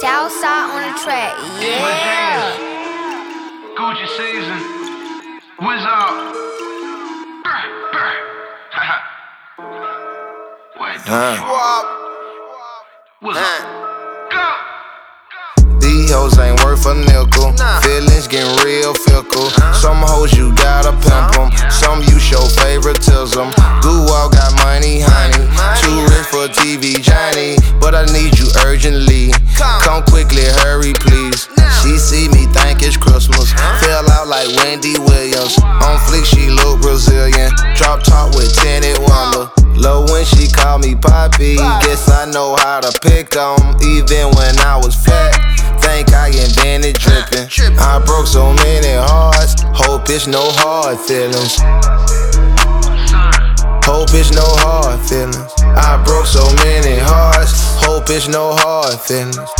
Southside on the track, yeah. Gucci season, Wiz up. What the fuck? What's up? Go! These hoes ain't worth a nickel. Feelings getting real fickle. Some hoes you gotta pimp them. Some you show favoritism. Guwall got money, honey. Too rich for TV, Johnny. But I need you urgently. Come quickly, hurry please. She see me think it's Christmas. Fell out like Wendy Williams. On fleek she look Brazilian. Drop top with tinted wonder. Low when she call me Poppy. Guess I know how to pick 'em. Even when I was fat, think I invented dripping. I broke so many hearts. Hope it's no hard feelings. Hope it's no hard feelings. I broke so many hearts. Hope it's no hard feelings.